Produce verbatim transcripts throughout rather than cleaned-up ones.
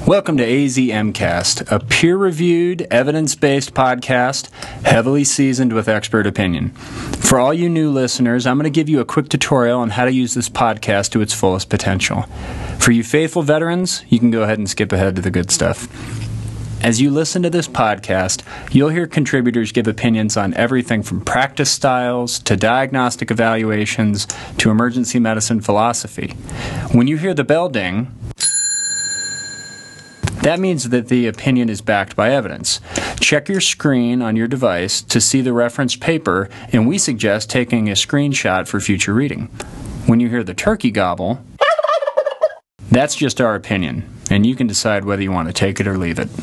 Welcome to A Z M Cast, a peer-reviewed, evidence-based podcast, heavily seasoned with expert opinion. For all you new listeners, I'm going to give you a quick tutorial on how to use this podcast to its fullest potential. For you faithful veterans, you can go ahead and skip ahead to the good stuff. As you listen to this podcast, you'll hear contributors give opinions on everything from practice styles to diagnostic evaluations to emergency medicine philosophy. When you hear the bell ding, that means that the opinion is backed by evidence. Check your screen on your device to see the referenced paper, and we suggest taking a screenshot for future reading. When you hear the turkey gobble, that's just our opinion, and you can decide whether you want to take it or leave it.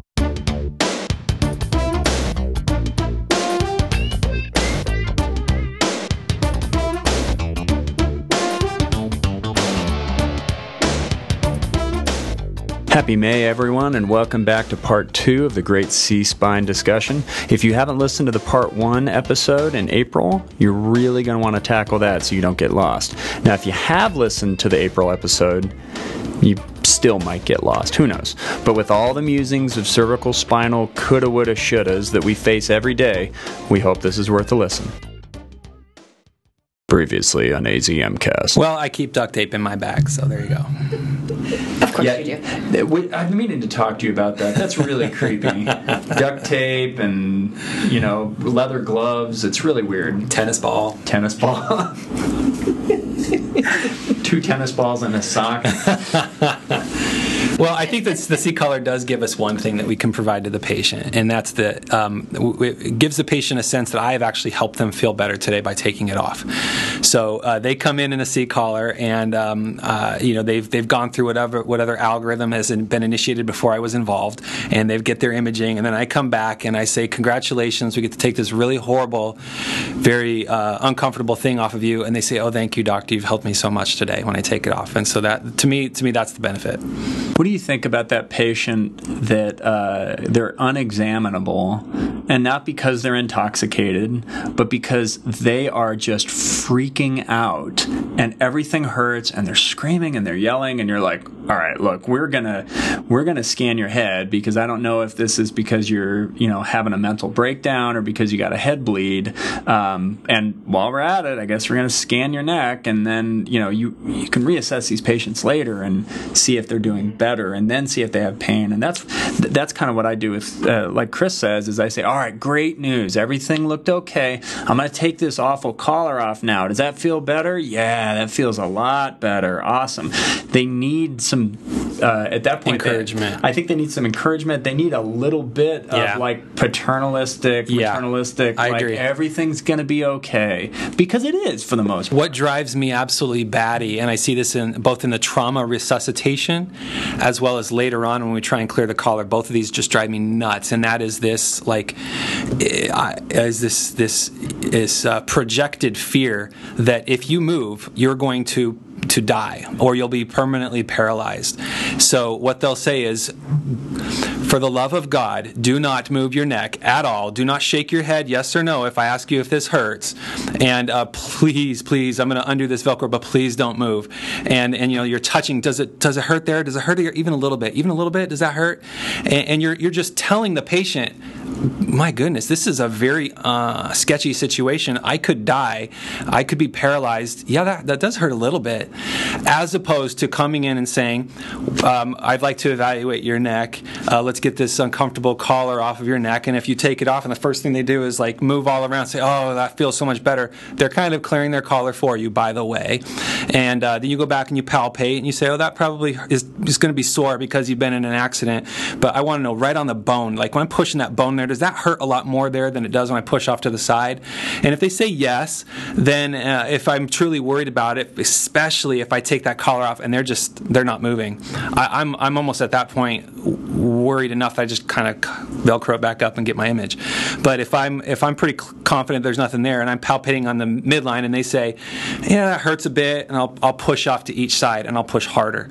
Happy May, everyone, and welcome back to part two of the Great C-Spine discussion. If you haven't listened to the part one episode in April, you're really going to want to tackle that so you don't get lost. Now, if you have listened to the April episode, you still might get lost. Who knows? But with all the musings of cervical spinal coulda, woulda, shouldas that we face every day, we hope this is worth a listen. Previously on A Z M Cast. Well, I keep duct tape in my bag, so there you go. Of course yeah, you do. I've been meaning to talk to you about that. That's really creepy. Duct tape and, you know, leather gloves. It's really weird. Tennis ball. Tennis ball. Two tennis balls and a sock. Well, I think that the C-collar does give us one thing that we can provide to the patient, and that's that um, it gives the patient a sense that I have actually helped them feel better today by taking it off. So uh, they come in in a C-collar, and um, uh, you know they've they've gone through whatever whatever algorithm has been initiated before I was involved, and they get their imaging, and then I come back and I say, congratulations, we get to take this really horrible, very uh, uncomfortable thing off of you, and they say, oh, thank you, doctor, you've helped me so much today when I take it off, and so that to me to me that's the benefit. What do you think about that patient that uh, they're unexaminable, and not because they're intoxicated, but because they are just freaking out, and everything hurts, and they're screaming and they're yelling, and you're like, all right, look, we're gonna we're gonna scan your head because I don't know if this is because you're you know having a mental breakdown or because you got a head bleed. Um, and while we're at it, I guess we're gonna scan your neck, and then you know you you can reassess these patients later and see if they're doing better, and then see if they have pain. And that's that's kind of what I do with, uh, like Chris says, is I say, all right, great news. Everything looked okay. I'm going to take this awful collar off now. Does that feel better? Yeah, that feels a lot better. Awesome. They need some, uh, at that point, encouragement. They, I think they need some encouragement. They need a little bit of yeah. like paternalistic, yeah. maternalistic, I like agree. Everything's going to be okay. Because it is for the most part. What drives me absolutely batty, and I see this in both in the trauma resuscitation as well as later on when we try and clear the collar, both of these just drive me nuts, and that is this like is this this is uh, projected fear that if you move, you're going to to die or you'll be permanently paralyzed. So what they'll say is, for the love of God, do not move your neck at all. Do not shake your head yes or no if I ask you if this hurts. And uh, please, please, I'm going to undo this Velcro, but please don't move. And and you know you're touching. Does it does it hurt there? Does it hurt here? Even a little bit? Even a little bit? Does that hurt? And, and you're you're just telling the patient, my goodness, this is a very uh, sketchy situation. I could die. I could be paralyzed. Yeah, that, that does hurt a little bit. As opposed to coming in and saying, um, I'd like to evaluate your neck. Uh, let's get this uncomfortable collar off of your neck. And if you take it off, and the first thing they do is like move all around and say, oh, that feels so much better. They're kind of clearing their collar for you, by the way. And uh, then you go back and you palpate and you say, oh, that probably is, is going to be sore because you've been in an accident. But I want to know right on the bone, like when I'm pushing that bone there, does that hurt a lot more there than it does when I push off to the side? And if they say yes, then uh, if I'm truly worried about it, especially if I take that collar off and they're just, they're not moving, I, I'm I'm almost at that point worried enough that I just kind of Velcro it back up and get my image. But if I'm if I'm pretty confident there's nothing there and I'm palpating on the midline and they say, yeah, that hurts a bit, and I'll I'll push off to each side and I'll push harder.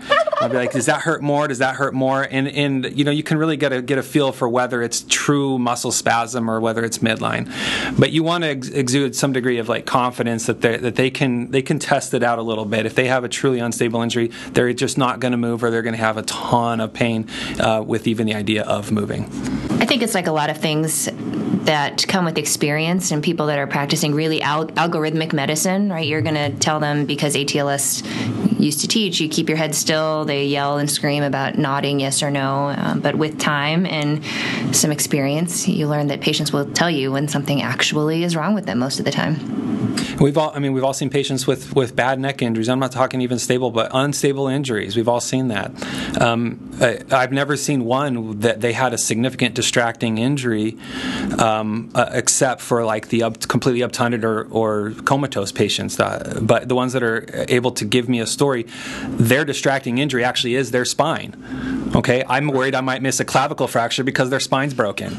I'll be like, does that hurt more? Does that hurt more? And and you know, you can really get a get a feel for whether it's true muscle spasm or whether it's midline. But you want to ex- exude some degree of like confidence that they that they can they can test it out a little bit. If they have a truly unstable injury, they're just not going to move, or they're going to have a ton of pain uh, with even the idea of moving. I think it's like a lot of things that come with experience, and people that are practicing really al- algorithmic medicine, right? You're going to tell them, because A T L S used to teach, you keep your head still, they yell and scream about nodding yes or no. Um, but with time and some experience, you learn that patients will tell you when something actually is wrong with them most of the time. We've all, I mean, we've all seen patients with, with bad neck injuries. I'm not talking even stable, but unstable injuries. We've all seen that. Um, I, I've never seen one that they had a significant distracting injury, um, uh, except for like the up, completely uptunded or, or comatose patients. Uh, but the ones that are able to give me a story, their distracting injury actually is their spine. Okay, I'm worried I might miss a clavicle fracture because their spine's broken.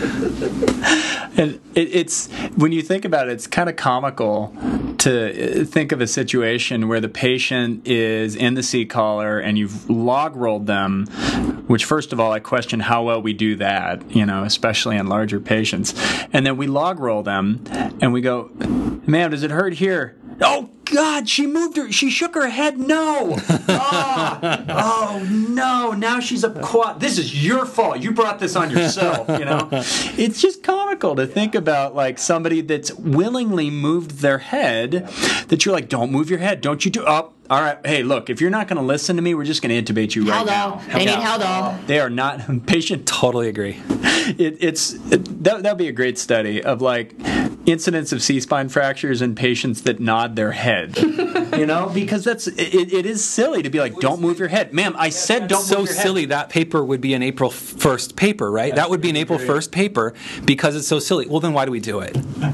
And it, it's, when you think about it, it's kind of comical to think of a situation where the patient is in the seat collar and you've log rolled them, which first of all, I question how well we do that, you know, especially in larger patients. And then we log roll them and we go, ma'am, does it hurt here? Oh, God, she moved her, she shook her head, no. Oh, oh, no, now she's a quad. This is your fault. You brought this on yourself, you know. It's just comical to think about, like, somebody that's willingly moved their head, that you're like, don't move your head, don't you do, oh, all right, hey, look, if you're not going to listen to me, we're just going to intubate you right Haldol. now. They need Haldol. They are not, patient. Totally agree. It, it's, it, that would be a great study of, like, incidence of C-spine fractures in patients that nod their head, you know, because that's it, it is silly to be like, don't move your head. Ma'am, I said don't so move your head. silly. That paper would be an April first paper, right? That would be an April first paper because it's so silly. Well, then why do we do it?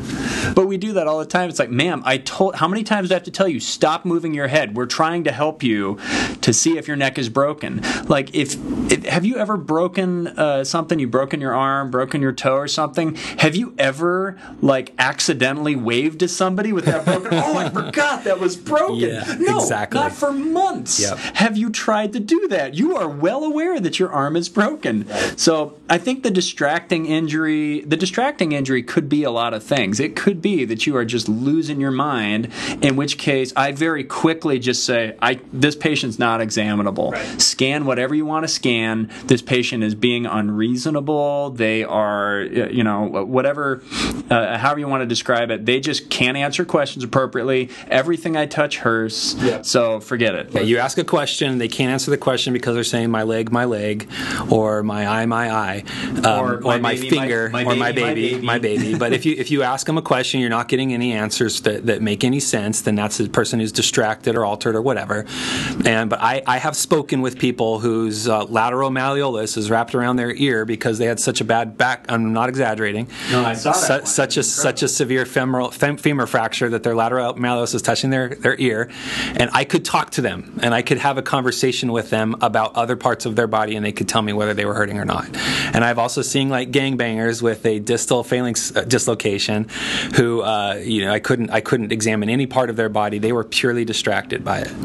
But we do that all the time. It's like, ma'am, I told, how many times do I have to tell you, stop moving your head? We're trying to help you to see if your neck is broken. Like, if, if have you ever broken uh, something, you've broken your arm, broken your toe or something? Have you ever, like, accidentally waved to somebody with that broken, oh, I forgot that was broken. Yeah, no, exactly. not for months. Yep. Have you tried to do that? You are well aware that your arm is broken. Right. So I think the distracting injury, the distracting injury could be a lot of things. It could be that you are just losing your mind, in which case I very quickly just say, I this patient's not examinable. Right. Scan whatever you want to scan. This patient is being unreasonable. They are, you know, whatever, uh, however you want to describe it. They just can't answer questions appropriately. Everything I touch hurts. Yep. So forget it. Yeah, you ask a question, they can't answer the question because they're saying my leg, my leg, or my eye, my eye, um, or, my, or my baby, finger, my, my or baby, my, baby, my baby, my baby. But if you if you ask them a question, you're not getting any answers that, that make any sense, then that's a person who's distracted or altered or whatever. And but I, I have spoken with people whose uh, lateral malleolus is wrapped around their ear because they had such a bad back. I'm not exaggerating. No, I saw that. Su- such a such a severe femoral fem, femur fracture that their lateral malleolus is touching their, their ear, and I could talk to them and I could have a conversation with them about other parts of their body, and they could tell me whether they were hurting or not. And I've also seen like gangbangers with a distal phalanx uh, dislocation, who uh, you know I couldn't I couldn't examine any part of their body. They were purely distracted by it.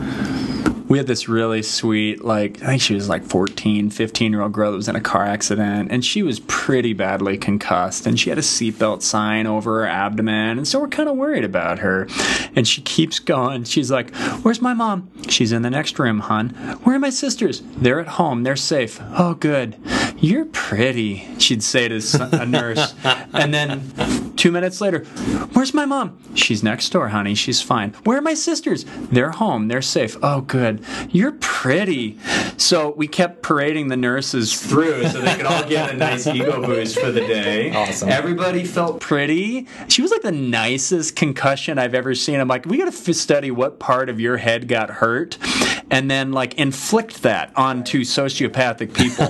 We had this really sweet, like, I think she was like fourteen, fifteen-year-old girl that was in a car accident, and she was pretty badly concussed, and she had a seatbelt sign over her abdomen, and so we're kind of worried about her. And she keeps going. She's like, where's my mom? She's in the next room, hon. Where are my sisters? They're at home. They're safe. Oh, good. You're pretty, she'd say to a nurse. And then two minutes later, where's my mom? She's next door, honey. She's fine. Where are my sisters? They're home. They're safe. Oh, good. You're pretty. So we kept parading the nurses through so they could all get a nice ego boost for the day. Awesome. Everybody felt pretty. She was like the nicest concussion I've ever seen. I'm like, we got to study what part of your head got hurt and then like inflict that onto sociopathic people.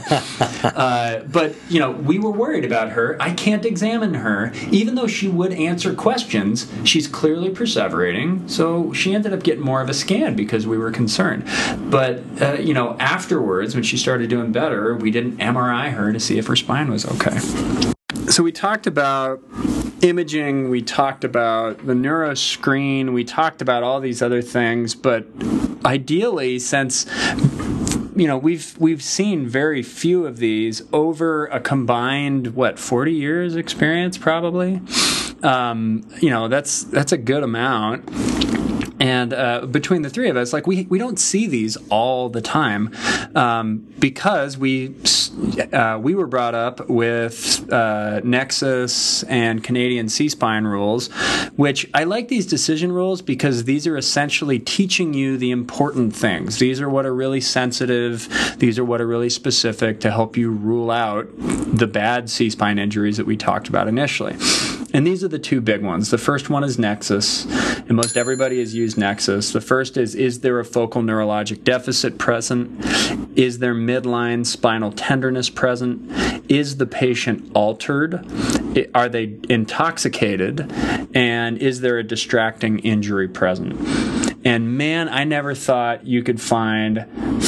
uh, but, you know, we were worried about her. I can't examine her. Even though she would answer questions, she's clearly perseverating. So she ended up getting more of a scan because we were concerned. But, uh, you know, afterwards, when she started doing better, we didn't M R I her to see if her spine was okay. So we talked about imaging, we talked about the neuroscreen, we talked about all these other things, but ideally, since you know, we've we've seen very few of these over a combined what forty years experience, probably. Um, you know, that's that's a good amount. And uh, between the three of us, like we we don't see these all the time, um, because we uh, we were brought up with uh, Nexus and Canadian C-spine rules, which I like these decision rules because these are essentially teaching you the important things. These are what are really sensitive. These are what are really specific to help you rule out the bad C-spine injuries that we talked about initially. And these are the two big ones. The first one is Nexus, and most everybody has used Nexus. The first is, is there a focal neurologic deficit present? Is there midline spinal tenderness present? Is the patient altered? Are they intoxicated? And is there a distracting injury present? And man, I never thought you could find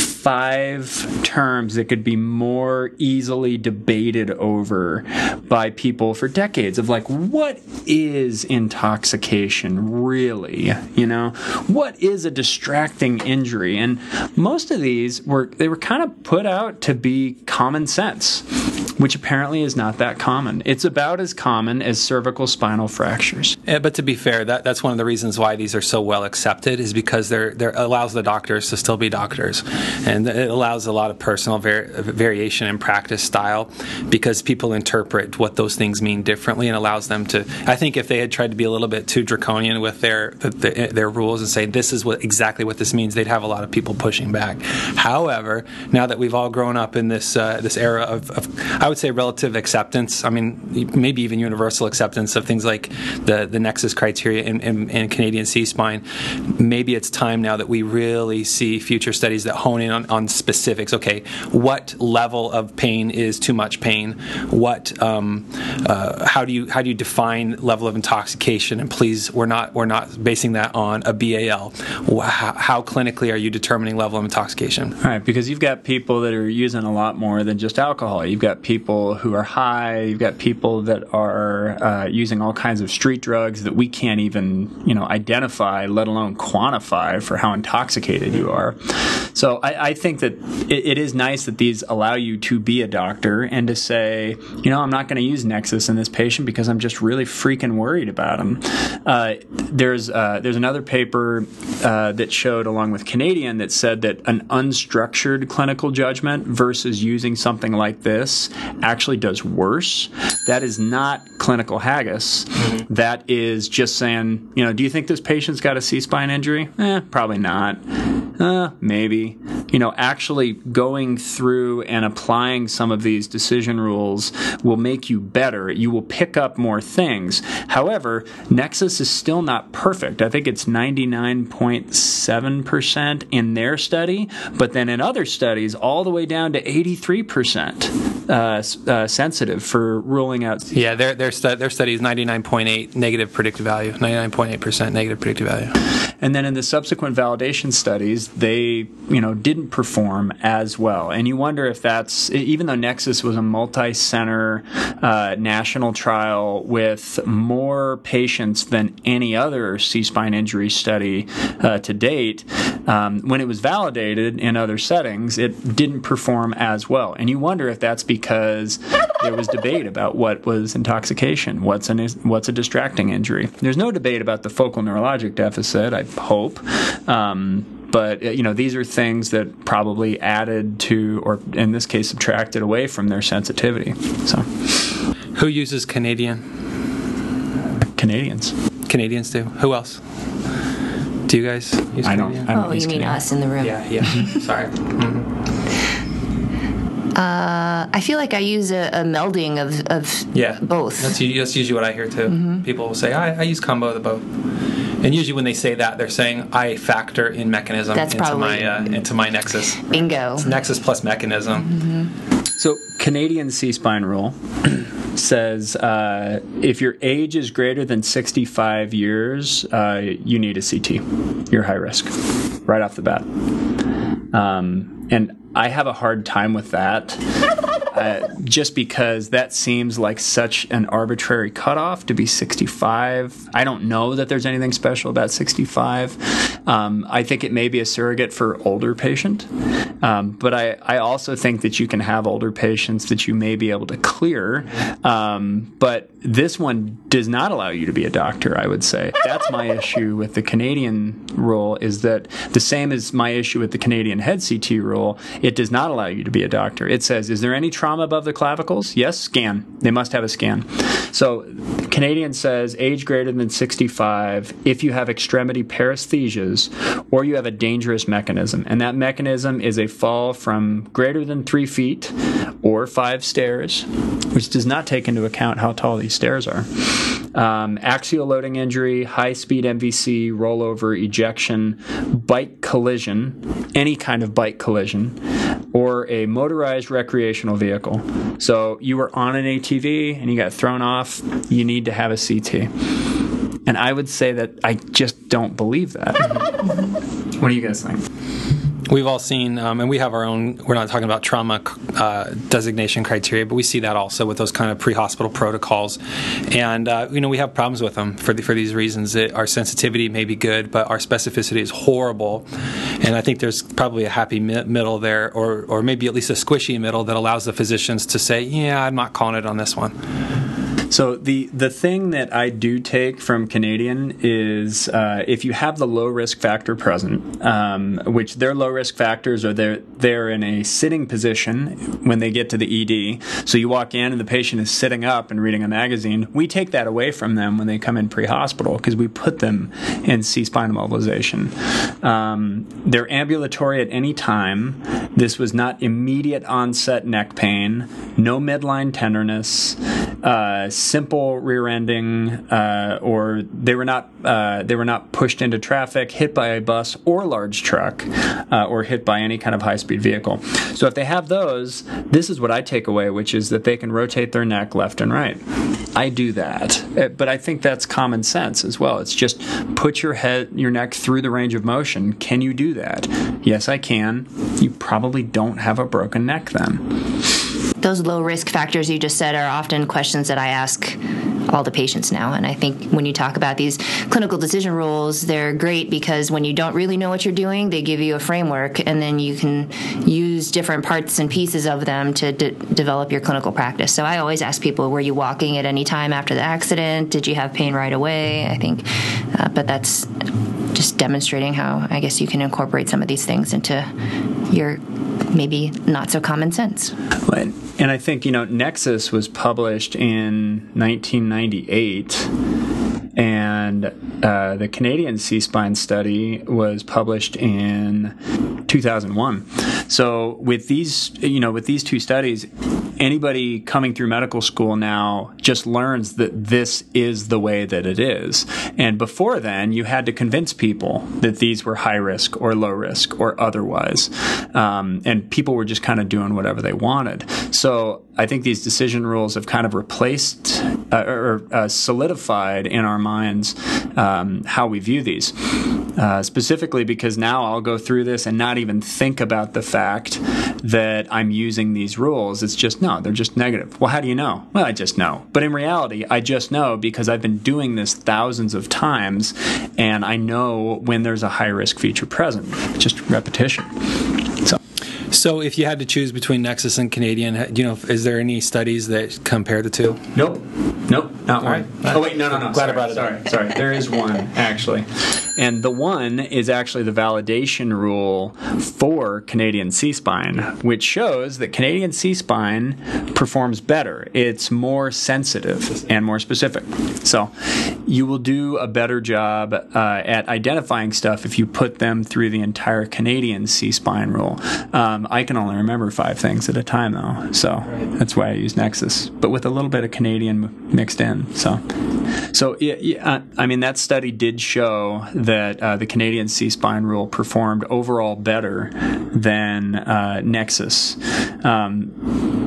five terms that could be more easily debated over by people for decades of like, what is intoxication really? You know, what is a distracting injury? And most of these were, they were kind of put out to be common sense, which apparently is not that common. It's about as common as cervical spinal fractures. Yeah, but to be fair, that, that's one of the reasons why these are so well accepted, is because they're, they're allows the doctors to still be doctors. And it allows a lot of personal var- variation in practice style, because people interpret what those things mean differently, and allows them to, I think if they had tried to be a little bit too draconian with their the, their rules and say this is what exactly what this means, they'd have a lot of people pushing back. However, now that we've all grown up in this uh, this era of, of, I would say, relative acceptance, I mean, maybe even universal acceptance of things like the, the Nexus criteria in, in, in Canadian C-spine, maybe it's time now that we really see future studies that hone in on, on specifics. Okay, what level of pain is too much pain? What, um, uh, how do you how do you define level of intoxication? And please, we're not we're not basing that on a B A L. How, how clinically are you determining level of intoxication? All right, because you've got people that are using a lot more than just alcohol. You've got people who are high. You've got people that are uh, using all kinds of street drugs that we can't even, you know, identify, let alone quantify for how intoxicated you are. So I, I think that it, it is nice that these allow you to be a doctor and to say, you know, I'm not going to use Nexus in this patient because I'm just really freaking worried about him. Uh, there's uh, there's another paper uh, that showed, along with Canadian, that said that an unstructured clinical judgment versus using something like this actually does worse. That is not clinical haggis. Mm-hmm. That is just saying, you know, do you think this patient's got a C-spine injury? Eh, probably not. Uh, maybe. You know, actually going through and applying some of these decision rules will make you better. You will pick up more things. However, Nexus is still not perfect. I think it's ninety-nine point seven percent in their study, but then in other studies, all the way down to eighty-three percent uh, uh, sensitive for ruling out. Yeah, their their, stu- their study is ninety-nine point eight negative predictive value, ninety-nine point eight percent negative predictive value. And then in the subsequent validation studies, they, you know, didn't perform as well. And you wonder if that's, even though Nexus was a multi-center uh, national trial with more patients than any other C-spine injury study uh, to date, um, when it was validated in other settings, it didn't perform as well. And you wonder if that's because there was debate about what was intoxication, what's an what's a distracting injury. There's no debate about the focal neurologic deficit, I hope. Um, But, you know, these are things that probably added to, or in this case, subtracted away from their sensitivity. So, who uses Canadian? Canadians. Canadians do. Who else? Do you guys use I don't, Canadian? I don't Oh, use you mean Canadian. us in the room? Yeah, yeah. Sorry. Mm-hmm. Uh, I feel like I use a, a melding of, of Yeah, both. That's, that's usually what I hear too. Mm-hmm. People will say, I, I use combo of the both. And usually when they say that, they're saying, I factor in mechanism That's into probably- my uh, into my Nexus. Bingo. It's Nexus plus mechanism. Mm-hmm. So, Canadian C-spine rule says uh, if your age is greater than sixty-five years, uh, you need a C T. You're high risk, right off the bat. Um, and I have a hard time with that uh, just because that seems like such an arbitrary cutoff to be sixty-five. I don't know that there's anything special about sixty-five. Um, I think it may be a surrogate for older patient, um, but I, I also think that you can have older patients that you may be able to clear. Um, but this one does not allow you to be a doctor, I would say. That's my issue with the Canadian rule, is that the same as my issue with the Canadian head C T rule, it does not allow you to be a doctor. It says, is there any trauma above the clavicles? Yes, scan. They must have a scan. So Canadian says age greater than sixty-five if you have extremity paresthesias or you have a dangerous mechanism. And that mechanism is a fall from greater than three feet or five stairs, which does not take into account how tall these stairs are. Um, axial loading injury, high-speed M V C, rollover, ejection, bike collision, any kind of bike collision, or a motorized recreational vehicle. So you were on an A T V and you got thrown off, you need to have a C T. And I would say that I just don't believe that. What do you guys think? We've all seen, um, and we have our own, we're not talking about trauma uh, designation criteria, but we see that also with those kind of pre-hospital protocols. And, uh, you know, we have problems with them for the, for these reasons. That our sensitivity may be good, but our specificity is horrible. And I think there's probably a happy mi- middle there, or, or maybe at least a squishy middle that allows the physicians to say, yeah, I'm not calling it on this one. So the, the thing that I do take from Canadian is uh, if you have the low risk factor present, um, which their low risk factors are they're, they're in a sitting position when they get to the E D. So you walk in and the patient is sitting up and reading a magazine. We take that away from them when they come in pre-hospital because we put them in C-spine immobilization. Um, they're ambulatory at any time. This was not immediate onset neck pain, no midline tenderness, uh, simple rear ending, uh, or they were not uh, they were not pushed into traffic, hit by a bus or large truck, uh, or hit by any kind of high speed vehicle. So if they have those, this is what I take away, which is that they can rotate their neck left and right. I do that, but I think that's common sense as well. It's just put your head, your neck through the range of motion. Can you do that? Yes, I can. You probably don't have a broken neck then. Those low risk factors you just said are often questions that I ask all the patients now. And I think when you talk about these clinical decision rules, they're great because when you don't really know what you're doing, they give you a framework, and then you can use different parts and pieces of them to de- develop your clinical practice. So I always ask people, were you walking at any time after the accident? Did you have pain right away? I think, uh, but that's just demonstrating how I guess you can incorporate some of these things into your maybe not so common sense. And I think, you know, Nexus was published in nineteen ninety-eight, and uh, the Canadian C-spine study was published in two thousand one. So with these, you know, with these two studies, anybody coming through medical school now just learns that this is the way that it is. And before then, you had to convince people that these were high risk or low risk or otherwise. Um, and people were just kind of doing whatever they wanted. So I think these decision rules have kind of replaced uh, or uh, solidified in our minds um, how we view these. Uh, specifically because now I'll go through this and not even think about the fact that I'm using these rules. It's just, no, they're just negative. Well, how do you know? Well, I just know. But in reality, I just know because I've been doing this thousands of times, and I know when there's a high-risk feature present. Just repetition. So. So if you had to choose between Nexus and Canadian, do you know, is there any studies that compare the two? Nope. Nope, not one. Right. Oh, wait, no, no, no. Glad sorry, I brought it sorry, up. sorry. There is one, actually. And the one is actually the validation rule for Canadian C-spine, which shows that Canadian C-spine performs better. It's more sensitive and more specific. So you will do a better job uh, at identifying stuff if you put them through the entire Canadian C-spine rule. Um, I can only remember five things at a time, though, so that's why I use Nexus, but with a little bit of Canadian mixed in. So, so yeah, yeah, I mean, that study did show that uh, the Canadian C-spine rule performed overall better than uh, Nexus. Um,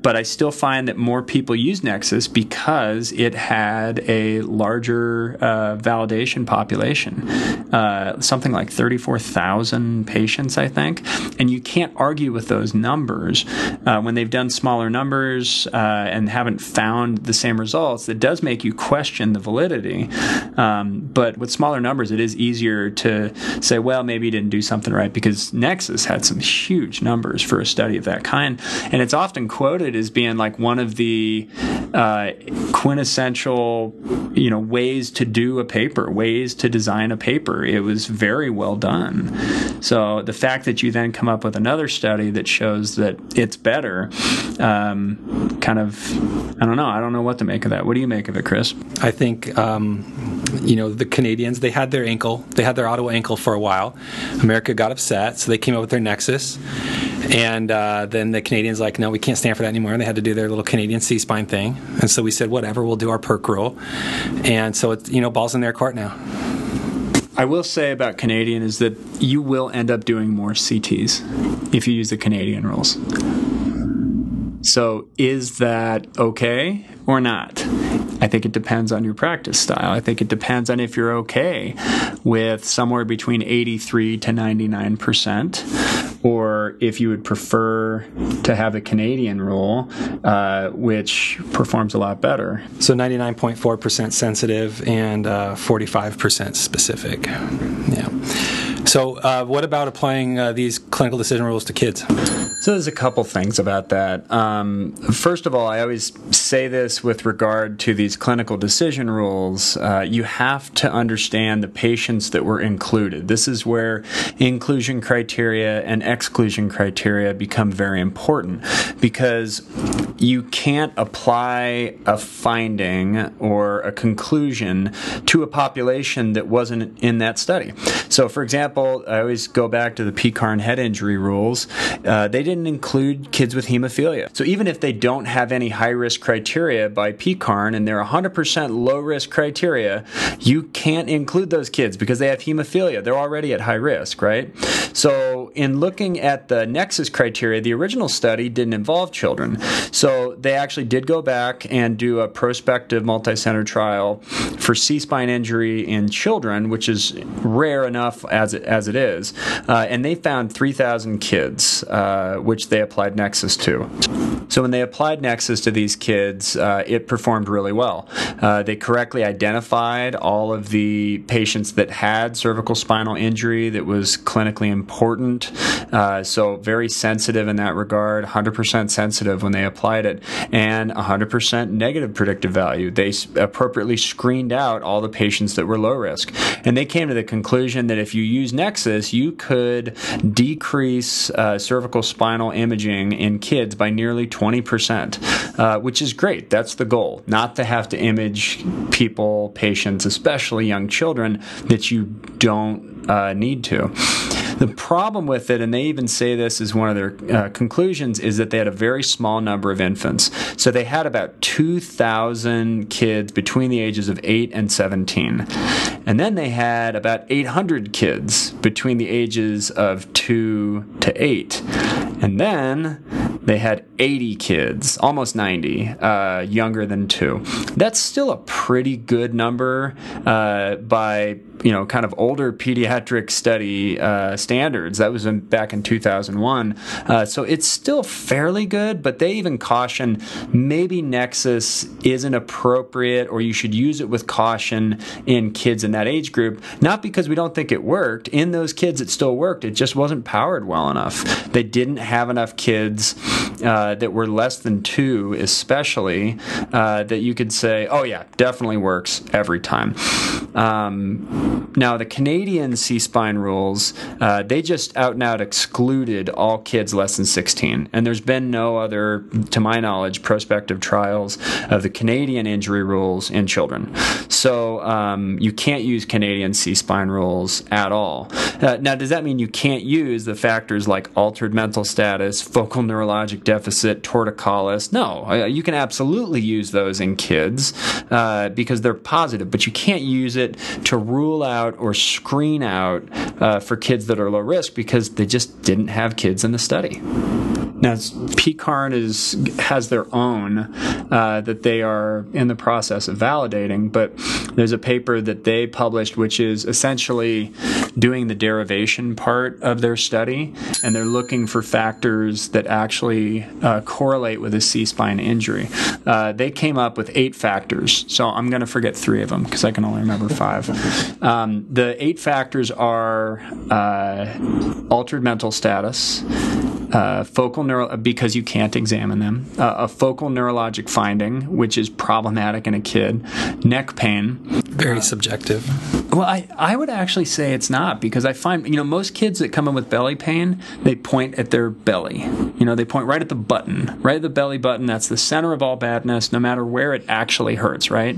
but I still find that more people use Nexus because it had a larger uh, validation population, uh, something like thirty-four thousand patients, I think. And you can't argue with those numbers. Uh, when they've done smaller numbers uh, and haven't found the same results, it does make you question the validity. Um, but with smaller numbers, it is easier to say, well, maybe you didn't do something right, because Nexus had some huge numbers for a study of that kind. And it's often quoted as being like one of the uh, quintessential, you know, ways to do a paper, ways to design a paper. It was very well done. So the fact that you then come up with another study that shows that it's better, um, kind of, I don't know. I don't know what to make of that. What do you make of it, Chris? I think, um, you know, the Canadians, they had their ankle. They had their Ottawa ankle for a while. America got upset, so they came up with their Nexus. And uh, then the Canadians like, no, we can't stand for that anymore. And they had to do their little Canadian C-spine thing. And so we said, whatever, we'll do our PERC rule. And so, it's, you know, ball's in their court now. I will say about Canadian is that you will end up doing more C Ts if you use the Canadian rules. So is that okay or not? I think it depends on your practice style. I think it depends on if you're okay with somewhere between eighty-three to ninety-nine percent, or if you would prefer to have the Canadian rule, uh, which performs a lot better. So ninety-nine point four percent sensitive and uh, forty-five percent specific. Yeah. So uh, what about applying uh, these clinical decision rules to kids? So there's a couple things about that. Um, first of all, I always say this with regard to these clinical decision rules. Uh, you have to understand the patients that were included. This is where inclusion criteria and exclusion criteria become very important, because you can't apply a finding or a conclusion to a population that wasn't in that study. So, for example, I always go back to the P C A R and head injury rules. Uh, they didn't include kids with hemophilia. So even if they don't have any high-risk criteria by P C A R and they're one hundred percent low-risk criteria, you can't include those kids because they have hemophilia. They're already at high risk, right? So in looking at the Nexus criteria, the original study didn't involve children. So they actually did go back and do a prospective multi-center trial for C-spine injury in children, which is rare enough as it, as it is. Uh, and they found three thousand kids, uh, which they applied Nexus to. So when they applied Nexus to these kids, uh, it performed really well. Uh, they correctly identified all of the patients that had cervical spinal injury that was clinically important. Uh, so very sensitive in that regard, one hundred percent sensitive when they applied it, and one hundred percent negative predictive value. They appropriately screened out all the patients that were low risk. And they came to the conclusion that if you use Nexus, you could decrease uh, cervical spinal imaging in kids by nearly twenty percent, uh, which is great. That's the goal, not to have to image people, patients, especially young children, that you don't uh, need to. The problem with it, and they even say this as one of their uh, conclusions, is that they had a very small number of infants. So they had about two thousand kids between the ages of eight and seventeen. And then they had about eight hundred kids between the ages of two to eight. And then they had eighty kids, almost ninety, uh, younger than two. That's still a pretty good number uh, by, you know, kind of older pediatric study uh, standards. That was in, back in two thousand one. Uh, so it's still fairly good, but they even caution maybe Nexus isn't appropriate, or you should use it with caution in kids in that age group. Not because we don't think it worked. In those kids, it still worked. It just wasn't powered well enough. They didn't have enough kids uh, that were less than two, especially, uh, that you could say, oh yeah, definitely works every time. Um, now, the Canadian C-spine rules, uh, they just out and out excluded all kids less than sixteen. And there's been no other, to my knowledge, prospective trials of the Canadian injury rules in children. So um, you can't use Canadian C-spine rules at all. Uh, now, does that mean you can't use the factors like altered mental status, focal neurologic deficit, torticollis? No, uh, you can absolutely use those in kids uh, because they're positive, but you can't use it to rule out or screen out uh, for kids that are low risk because they just didn't have kids in the study. Now, P C A R N is has their own uh, that they are in the process of validating, but there's a paper that they published which is essentially doing the derivation part of their study, and they're looking for factors that actually uh, correlate with a C-spine injury. Uh, they came up with eight factors, so I'm going to forget three of them because I can only remember five. Um, the eight factors are uh, altered mental status, Uh, focal neuro because you can't examine them. Uh, a focal neurologic finding, which is problematic in a kid. Neck pain. Very subjective. Well, I, I would actually say it's not, because I find, you know, most kids that come in with belly pain, they point at their belly. You know, they point right at the button, right at the belly button. That's the center of all badness, no matter where it actually hurts, right?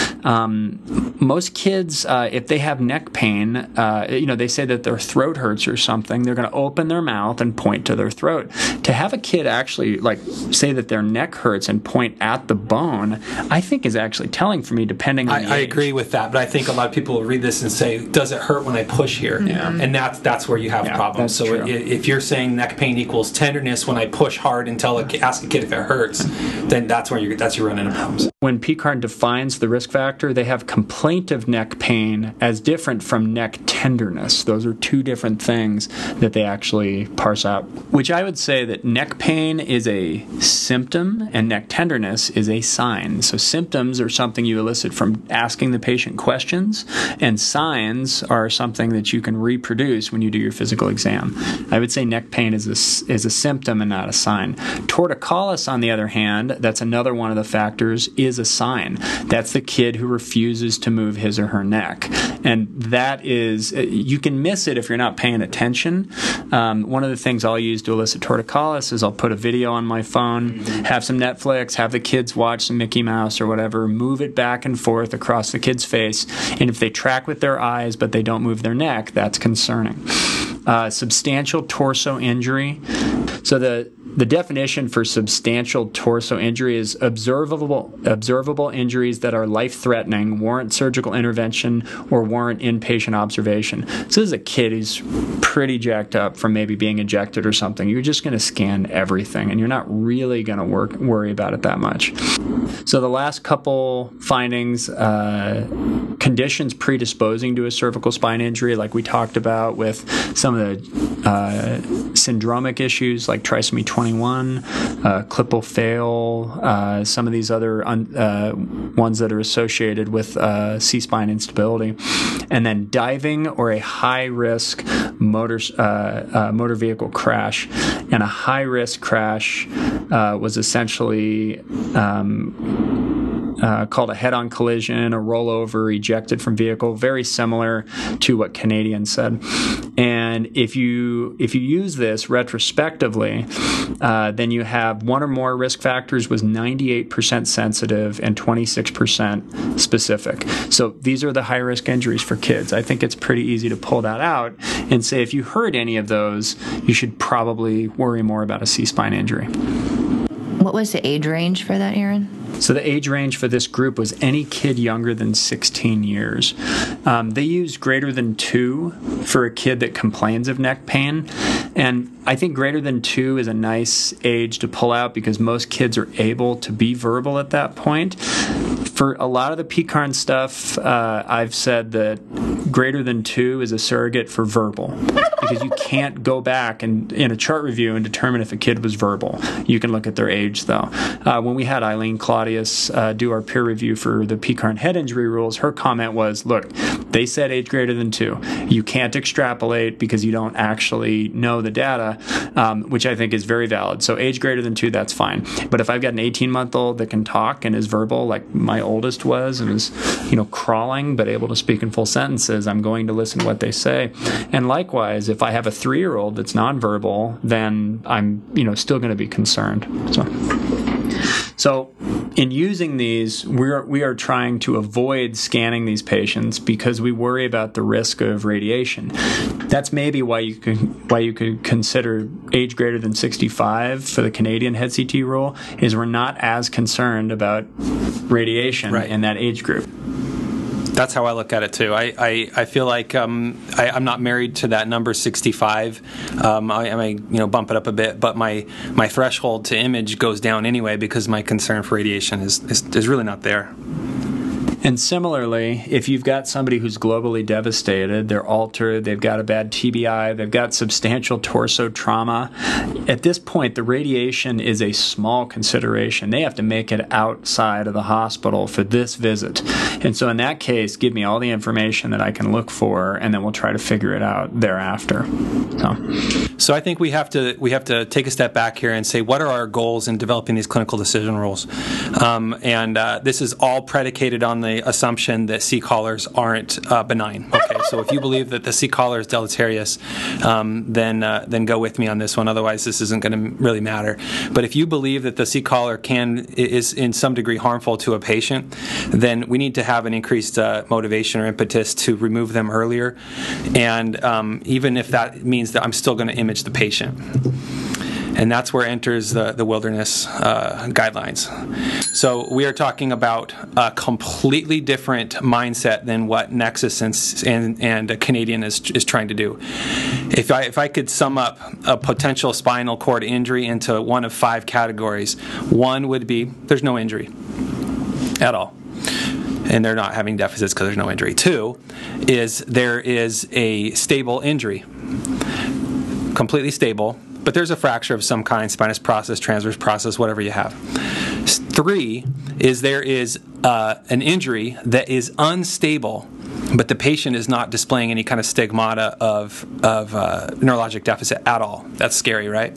Um, most kids, uh, if they have neck pain, uh, you know, they say that their throat hurts or something, they're going to open their mouth and point to their throat. To have a kid actually, like, say that their neck hurts and point at the bone, I think is actually telling for me, depending on I, the I age. agree with that, but I think a lot of people will read this and say, does it hurt when I push here? Yeah. And that's that's where you have Yeah, problems. So true. if you're saying neck pain equals tenderness when I push hard and tell a, ask a kid if it hurts, then that's where you're, that's your running into problems. When P C A R N defines the risk factor, they have complaintive neck pain as different from neck tenderness. Those are two different things that they actually parse out, which I would say that neck pain is a symptom and neck tenderness is a sign. So symptoms are something you elicit from asking the patient questions, and signs are something that you can reproduce when you do your physical exam. I would say neck pain is a, is a symptom and not a sign. Torticollis, on the other hand, that's another one of the factors, is a sign. That's the kid who refuses to move his or her neck. And that is, you can miss it if you're not paying attention. Um, one of the things I'll use to elicit torticollis is I'll put a video on my phone, have some Netflix, have the kids watch some Mickey Mouse or whatever, move it back and forth across the kid's face, and if they track with their eyes but they don't move their neck, that's concerning. Uh, substantial torso injury. So the The definition for substantial torso injury is observable observable injuries that are life-threatening, warrant surgical intervention, or warrant inpatient observation. So this is a kid who's pretty jacked up from maybe being injected or something. You're just going to scan everything, and you're not really going to work worry about it that much. So the last couple findings, uh, conditions predisposing to a cervical spine injury, like we talked about with some of the uh, syndromic issues like trisomy twenty-one, uh, Klippel fail, uh, some of these other un, uh, ones that are associated with uh, C-spine instability, and then diving or a high-risk motor uh, uh, motor vehicle crash. And a high-risk crash uh, was essentially um, Uh, called a head-on collision, a rollover, ejected from vehicle, very similar to what Canadian said. And if you if you use this retrospectively, uh, then you have one or more risk factors was ninety-eight percent sensitive and twenty-six percent specific. So these are the high-risk injuries for kids. I think it's pretty easy to pull that out and say if you heard any of those, you should probably worry more about a C-spine injury. What was the age range for that, Aaron? So the age range for this group was any kid younger than sixteen years. Um, they used greater than two for a kid that complains of neck pain. And I think greater than two is a nice age to pull out because most kids are able to be verbal at that point. For a lot of the P C A R N stuff, uh, I've said that greater than two is a surrogate for verbal because you can't go back and in a chart review and determine if a kid was verbal. You can look at their age, though. Uh, when we had Eileen Claudius uh, do our peer review for the P C A R N head injury rules, her comment was, look, they said age greater than two. You can't extrapolate because you don't actually know the data, um, which I think is very valid. So age greater than two, that's fine. But if I've got an eighteen-month-old that can talk and is verbal, like my oldest was, and is, you know, crawling but able to speak in full sentences, I'm going to listen to what they say. And likewise, if I have a three-year-old that's nonverbal, then I'm, you know, still going to be concerned. So. So in using these, we are, we are trying to avoid scanning these patients because we worry about the risk of radiation. That's maybe why you could, why you could consider age greater than sixty-five for the Canadian head C T rule, is we're not as concerned about radiation right. in that age group. That's how I look at it too. I, I, I feel like um, I, I'm not married to that number sixty-five. Um, I, I may you know bump it up a bit, but my, my threshold to image goes down anyway because my concern for radiation is, is, is really not there. And similarly, if you've got somebody who's globally devastated, they're altered, they've got a bad T B I, they've got substantial torso trauma, at this point, the radiation is a small consideration. They have to make it outside of the hospital for this visit. And so in that case, give me all the information that I can look for, and then we'll try to figure it out thereafter. So, so I think we have to we have to take a step back here and say, what are our goals in developing these clinical decision rules? Um, and uh, this is all predicated on the assumption that C-collars aren't uh, benign. Okay, so if you believe that the C-collar is deleterious, um, then uh, then go with me on this one. Otherwise, this isn't going to really matter. But if you believe that the C-collar can is in some degree harmful to a patient, then we need to have an increased uh, motivation or impetus to remove them earlier. And um, even if that means that I'm still going to image the patient. And that's where enters the, the wilderness uh, guidelines. So we are talking about a completely different mindset than what Nexus and and, and Canadian is is trying to do. If I if I could sum up a potential spinal cord injury into one of five categories, one would be there's no injury at all. And they're not having deficits because there's no injury. Two is there is a stable injury, completely stable, but there's a fracture of some kind, spinous process, transverse process, whatever you have. Three is there is uh, an injury that is unstable, but the patient is not displaying any kind of stigmata of, of uh, neurologic deficit at all. That's scary, right?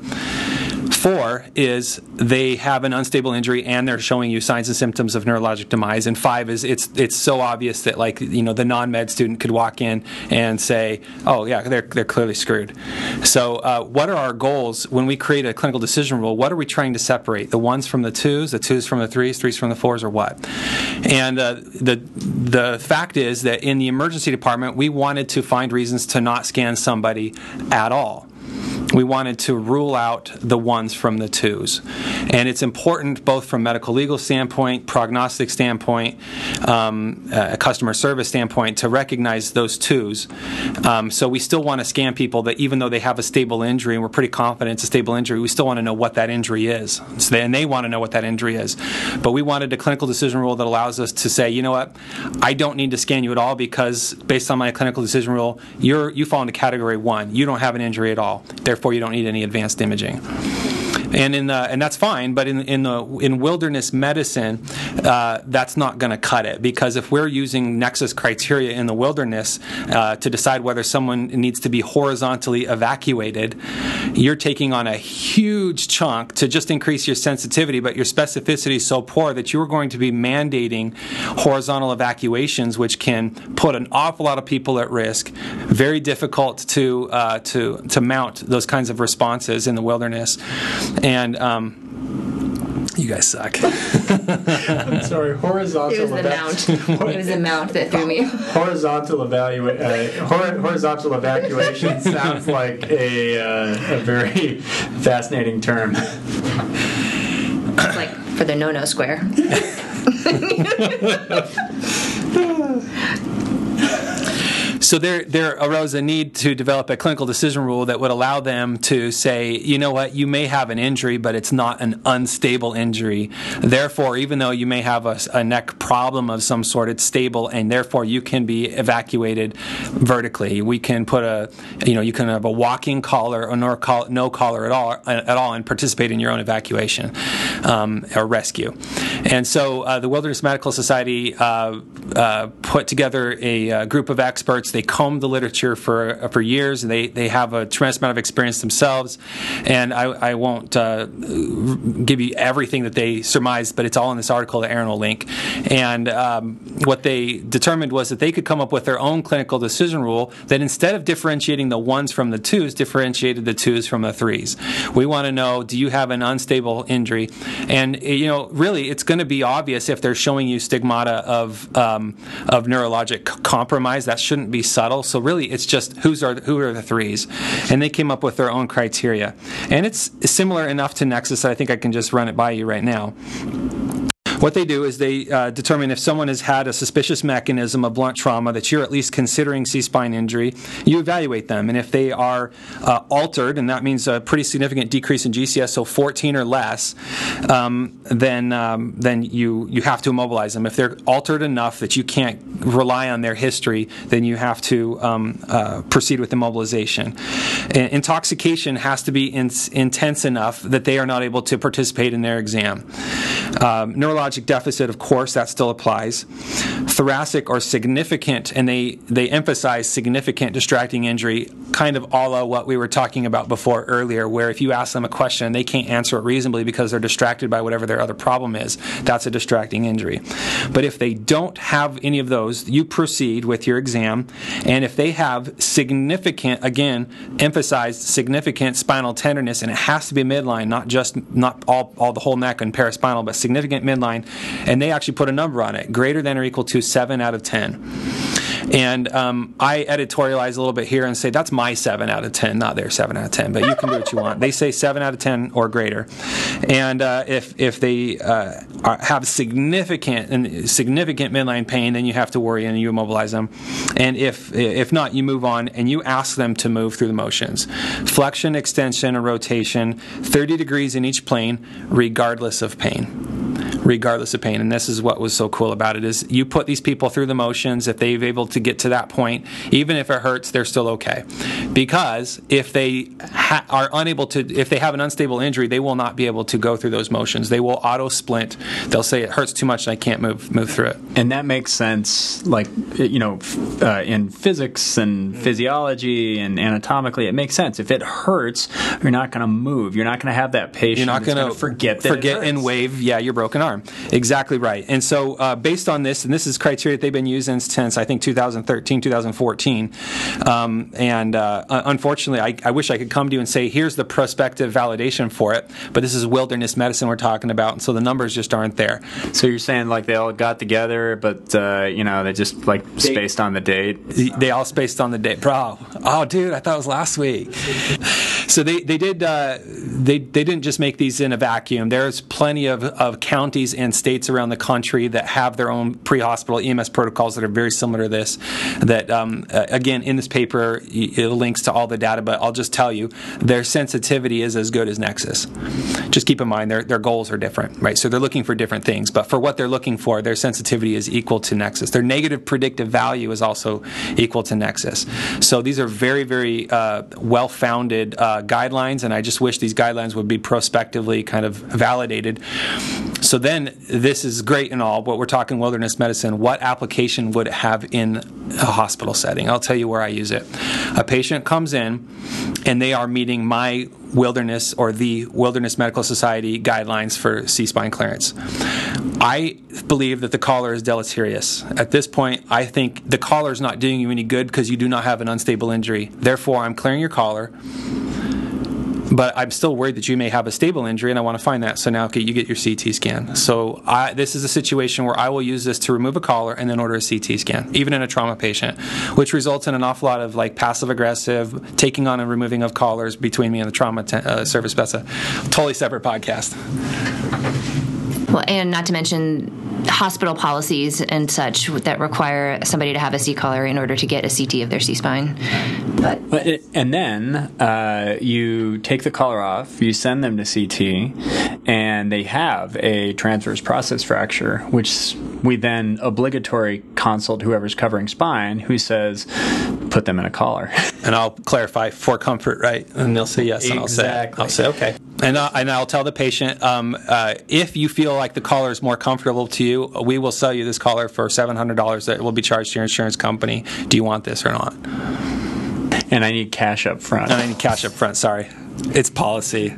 Four is they have an unstable injury and they're showing you signs and symptoms of neurologic demise. And five is it's it's so obvious that, like, you know, the non-med student could walk in and say, oh yeah, they're they're clearly screwed. So uh, what are our goals when we create a clinical decision rule? What are we trying to separate? The ones from the twos, the twos from the threes, threes from the fours, or what? And uh, the the fact is that in the emergency department, we wanted to find reasons to not scan somebody at all. We wanted to rule out the ones from the twos. And it's important both from medical legal standpoint, prognostic standpoint, um, uh, customer service standpoint to recognize those twos. Um, so we still want to scan people that even though they have a stable injury, and we're pretty confident it's a stable injury, we still want to know what that injury is. So they, and they want to know what that injury is. But we wanted a clinical decision rule that allows us to say, you know what, I don't need to scan you at all because based on my clinical decision rule, you're, you fall into category one. You don't have an injury at all. Therefore, you don't need any advanced imaging. And in the, and that's fine, but in in the in wilderness medicine, uh, that's not going to cut it, because if we're using Nexus criteria in the wilderness uh, to decide whether someone needs to be horizontally evacuated, you're taking on a huge chunk to just increase your sensitivity, but your specificity is so poor that you're going to be mandating horizontal evacuations, which can put an awful lot of people at risk. Very difficult to uh, to to mount those kinds of responses in the wilderness. And um, you guys suck. I'm sorry, horizontal. It was the mount. It was the mount that threw me. Horizontal evaluate. Uh, hor- horizontal evacuation sounds like a uh, a very fascinating term. It's like for the no-no square. So there, there arose a need to develop a clinical decision rule that would allow them to say, you know what, you may have an injury, but it's not an unstable injury. Therefore, even though you may have a, a neck problem of some sort, it's stable, and therefore you can be evacuated vertically. We can put a, you know, you can have a walking collar or no, call, no collar at all, at all, and participate in your own evacuation um, or rescue. And so uh, the Wilderness Medical Society uh, uh, put together a, a group of experts. They combed the literature for for years, and they, they have a tremendous amount of experience themselves. And I, I won't uh, give you everything that they surmised, but it's all in this article that Aaron will link. And um, what they determined was that they could come up with their own clinical decision rule that instead of differentiating the ones from the twos, differentiated the twos from the threes. We want to know, do you have an unstable injury? And, you know, really, it's going to be obvious if they're showing you stigmata of um, of neurologic compromise. That shouldn't be subtle. So really, it's just who's are who are the threes, and they came up with their own criteria. And it's similar enough to Nexus that I think I can just run it by you right now. What they do is they uh, determine if someone has had a suspicious mechanism of blunt trauma that you're at least considering C-spine injury. You evaluate them, and if they are uh, altered, and that means a pretty significant decrease in G C S, so fourteen or less, um, then um, then you you have to immobilize them. If they're altered enough that you can't rely on their history, then you have to um, uh, proceed with immobilization. Intoxication has to be in, intense enough that they are not able to participate in their exam. Um, neurologic deficit, of course, that still applies. Thoracic or significant, and they, they emphasize significant distracting injury, kind of a la what we were talking about before earlier, where if you ask them a question and they can't answer it reasonably because they're distracted by whatever their other problem is, that's a distracting injury. But if they don't have any of those, you proceed with your exam, and if they have significant, again, emphasized significant spinal tenderness, and it has to be midline, not just not all, all the whole neck and paraspinal, but significant midline, and they actually put a number on it, greater than or equal to seven out of ten. And um, I editorialize a little bit here and say that's my seven out of ten, not their seven out of ten, but you can do what you want. They say seven out of ten or greater. And uh, if if they uh, are, have significant and significant midline pain, then you have to worry and you immobilize them. And if if not, you move on and you ask them to move through the motions. Flexion, extension, and rotation, thirty degrees in each plane, regardless of pain. Regardless of pain. And this is what was so cool about it, is you put these people through the motions. If they're able to get to that point, even if it hurts, they're still okay. Because if they ha- are unable to, if they have an unstable injury, they will not be able to go through those motions. They will auto splint. They'll say it hurts too much and I can't move move through it. And that makes sense, like, you know, uh, in physics and physiology and anatomically, it makes sense. If it hurts, you're not going to move. You're not going to have that patient. You're not going to forget that forget it hurts. and wave, yeah, your broken arm. Exactly right. And so uh, based on this, and this is criteria that they've been using since, I think, two thousand thirteen, two thousand fourteen, um, and uh, unfortunately, I, I wish I could come to you and say, here's the prospective validation for it, but this is wilderness medicine we're talking about, and so the numbers just aren't there. So you're saying, like, they all got together, but, uh, you know, they just, like, They- spaced on the date? They all spaced on the date. Bro, oh, dude, I thought it was last week. So they they did uh, they they didn't just make these in a vacuum. There's plenty of, of counties and states around the country that have their own pre-hospital E M S protocols that are very similar to this. That um, uh, again, in this paper, it links to all the data, but I'll just tell you, their sensitivity is as good as Nexus. Just keep in mind their their goals are different, right? So they're looking for different things, but for what they're looking for, their sensitivity is equal to Nexus. Their negative predictive value is also equal to Nexus. So these are very, very uh, well-founded uh, guidelines, and I just wish these guidelines would be prospectively kind of validated. So then, this is great and all, but we're talking wilderness medicine. What application would it have in a hospital setting? I'll tell you where I use it. A patient comes in, and they are meeting my wilderness or the Wilderness Medical Society guidelines for C-spine clearance. I believe that the collar is deleterious. At this point, I think the collar is not doing you any good because you do not have an unstable injury. Therefore, I'm clearing your collar. But I'm still worried that you may have a stable injury, and I want to find that. So now, okay, you get your C T scan. So I, this is a situation where I will use this to remove a collar and then order a C T scan, even in a trauma patient, which results in an awful lot of like passive-aggressive taking on and removing of collars between me and the trauma te- uh, service. That's a totally separate podcast. Well, and not to mention hospital policies and such that require somebody to have a C-collar in order to get a C T of their C-spine. But But it, and then uh, you take the collar off, you send them to C T, and they have a transverse process fracture, which we then obligatory consult whoever's covering spine, who says, put them in a collar. And I'll clarify for comfort, right? And they'll say yes, and Exactly. I'll say, I'll say okay. And, I, and I'll tell the patient, um, uh, if you feel like the collar is more comfortable to you, we will sell you this collar for seven hundred dollars that will be charged to your insurance company. Do you want this or not? And I need cash up front. And I need cash up front, sorry. It's policy.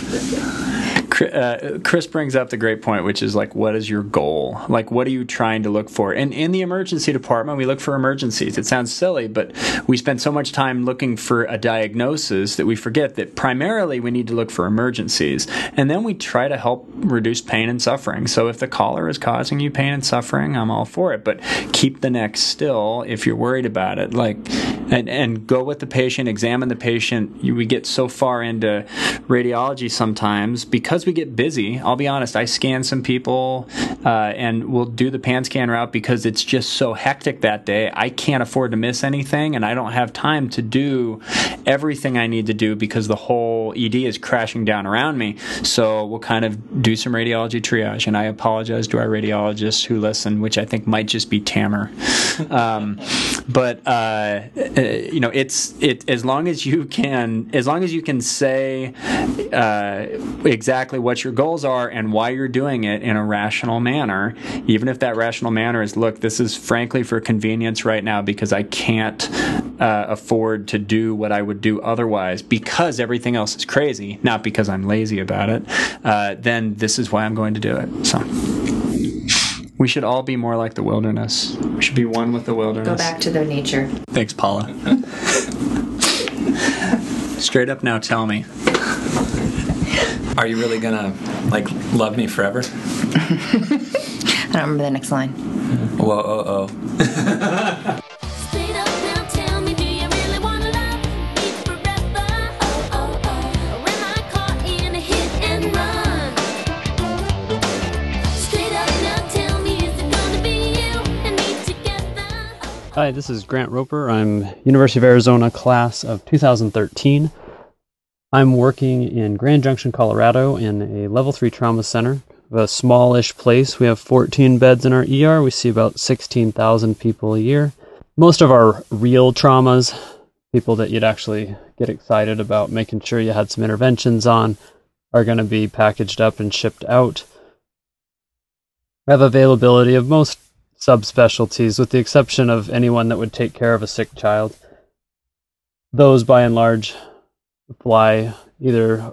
Uh, Chris brings up the great point, which is like, what is your goal? Like, what are you trying to look for? And in the emergency department, we look for emergencies. It sounds silly, but we spend so much time looking for a diagnosis that we forget that primarily we need to look for emergencies. And then we try to help reduce pain and suffering. So if the collar is causing you pain and suffering, I'm all for it. But keep the neck still if you're worried about it. Like, and, and go with the patient, examine the patient. You, we get so far into radiology sometimes because we we get busy, I'll be honest, I scan some people uh, and we'll do the pan scan route because it's just so hectic that day. I can't afford to miss anything, and I don't have time to do everything I need to do because the whole E D is crashing down around me. So we'll kind of do some radiology triage, and I apologize to our radiologists who listen, which I think might just be Tamer. Um, but uh, you know, it's it as long as you can, as long as you can say uh, exactly what your goals are and why you're doing it in a rational manner, even if that rational manner is, look, this is frankly for convenience right now because I can't uh, afford to do what I would do otherwise because everything else is crazy, not because I'm lazy about it, uh, then this is why I'm going to do it. So we should all be more like the wilderness. We should be one with the wilderness. Go back to their nature. Thanks, Paula. Straight up now, tell me. Are you really gonna, like, love me forever? I don't remember the next line. Whoa, oh, oh. Straight up now, tell me, do you really wanna love me forever? Oh, oh, oh. Or am I caught in a hit and run? Straight up now, tell me, is it gonna be you and me together? Hi, this is Grant Roper. I'm University of Arizona class of two thousand thirteen. I'm working in Grand Junction, Colorado in a level three trauma center, a smallish place. We have fourteen beds in our E R. We see about sixteen thousand people a year. Most of our real traumas, people that you'd actually get excited about making sure you had some interventions on, are going to be packaged up and shipped out. We have availability of most subspecialties, with the exception of anyone that would take care of a sick child. Those, by and large, fly either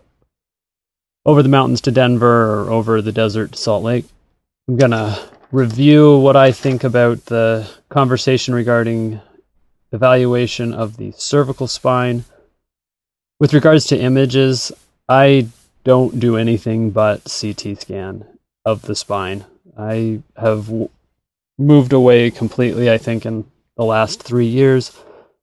over the mountains to Denver or over the desert to Salt Lake. I'm going to review what I think about the conversation regarding evaluation of the cervical spine. With regards to images, I don't do anything but C T scan of the spine. I have w- moved away completely, I think, in the last three years.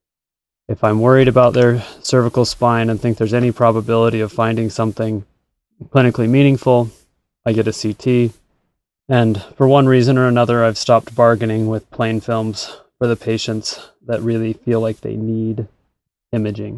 If I'm worried about their cervical spine and think there's any probability of finding something clinically meaningful, I get a C T. And for one reason or another, I've stopped bargaining with plain films for the patients that really feel like they need imaging.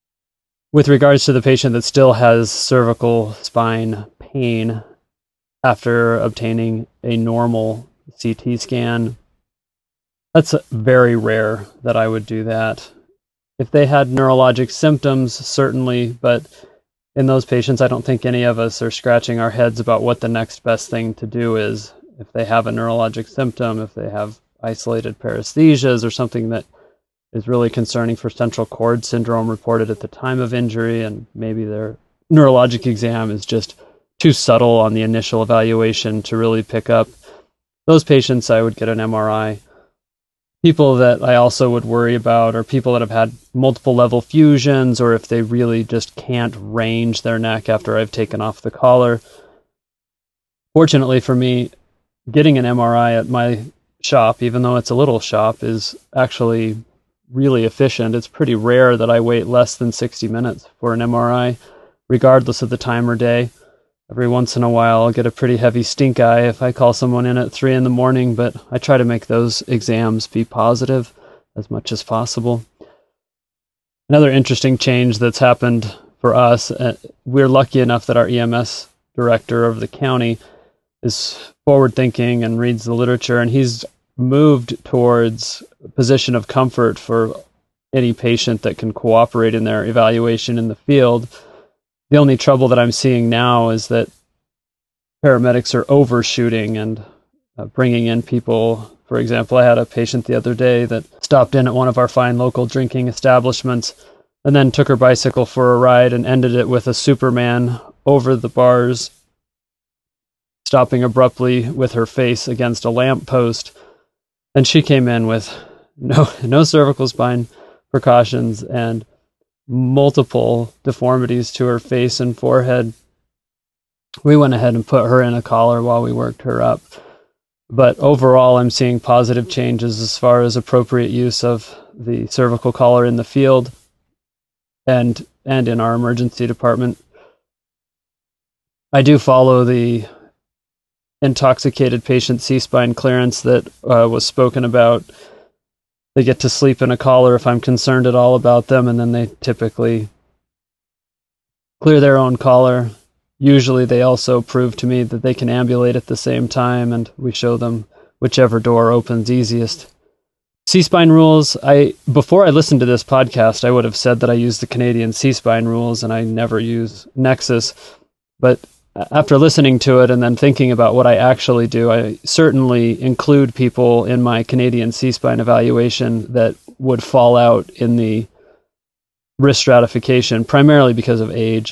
With regards to the patient that still has cervical spine pain after obtaining a normal C T scan, that's very rare that I would do that. If they had neurologic symptoms, certainly, but in those patients, I don't think any of us are scratching our heads about what the next best thing to do is. If they have a neurologic symptom, if they have isolated paresthesias or something that is really concerning for central cord syndrome reported at the time of injury, and maybe their neurologic exam is just too subtle on the initial evaluation to really pick up, those patients, I would get an M R I. People that I also would worry about are people that have had multiple level fusions, or if they really just can't range their neck after I've taken off the collar. Fortunately for me, getting an M R I at my shop, even though it's a little shop, is actually really efficient. It's pretty rare that I wait less than sixty minutes for an M R I, regardless of the time or day. Every once in a while, I'll get a pretty heavy stink eye if I call someone in at three in the morning, but I try to make those exams be positive as much as possible. Another interesting change that's happened for us, uh, we're lucky enough that our E M S director of the county is forward-thinking and reads the literature, and he's moved towards a position of comfort for any patient that can cooperate in their evaluation in the field. The only trouble that I'm seeing now is that paramedics are overshooting and uh, bringing in people. For example, I had a patient the other day that stopped in at one of our fine local drinking establishments and then took her bicycle for a ride and ended it with a Superman over the bars, stopping abruptly with her face against a lamppost. And she came in with no no cervical spine precautions and multiple deformities to her face and forehead. We went ahead and put her in a collar while we worked her up. But overall, I'm seeing positive changes as far as appropriate use of the cervical collar in the field and and in our emergency department. I do follow the intoxicated patient C-spine clearance that uh, was spoken about. They get to sleep in a collar if I'm concerned at all about them, and then they typically clear their own collar. Usually they also prove to me that they can ambulate at the same time, and we show them whichever door opens easiest. C-spine rules, I before I listened to this podcast, I would have said that I use the Canadian C-spine rules and I never use Nexus. But after listening to it and then thinking about what I actually do, I certainly include people in my Canadian C-spine evaluation that would fall out in the risk stratification, primarily because of age.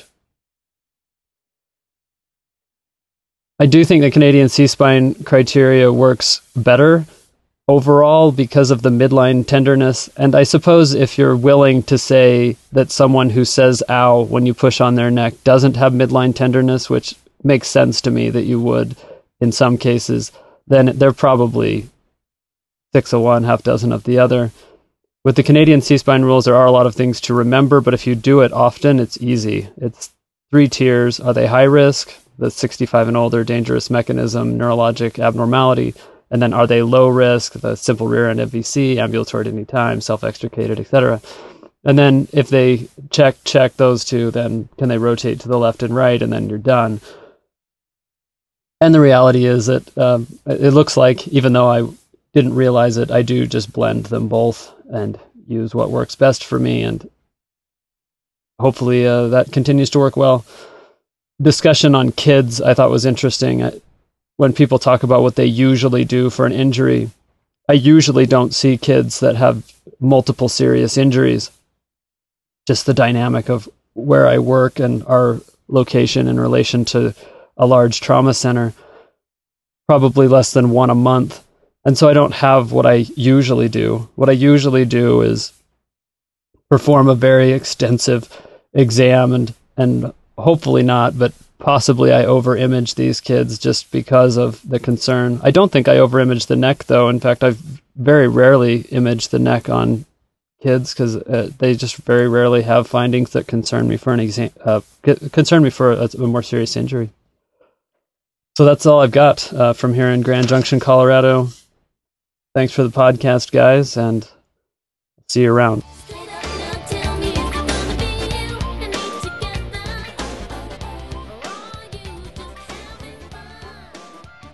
I do think the Canadian C-spine criteria works better overall because of the midline tenderness. And I suppose if you're willing to say that someone who says ow when you push on their neck doesn't have midline tenderness, which makes sense to me that you would in some cases, then they're probably six of one, half dozen of the other. With the Canadian C-spine rules, there are a lot of things to remember, but if you do it often, it's easy. It's three tiers. Are they high risk? The sixty-five and older, dangerous mechanism, neurologic abnormality. And then are they low risk? The simple rear end M V C, ambulatory at any time, self-extricated, et cetera. And then if they check, check those two, then can they rotate to the left and right, and then you're done. And the reality is that um, it looks like, even though I didn't realize it, I do just blend them both and use what works best for me. And hopefully uh, that continues to work well. Discussion on kids I thought was interesting. I, when people talk about what they usually do for an injury, I usually don't see kids that have multiple serious injuries. Just the dynamic of where I work and our location in relation to a large trauma center, probably less than one a month. And so I don't have what I usually do. What I usually do is perform a very extensive exam and, and hopefully not, but possibly I over-image these kids just because of the concern. I don't think I over-image the neck, though. In fact, I've very rarely imaged the neck on kids because uh, they just very rarely have findings that concern me for an exam, uh, concern me for a, a more serious injury. So that's all I've got uh, from here in Grand Junction, Colorado. Thanks for the podcast, guys, and see you around.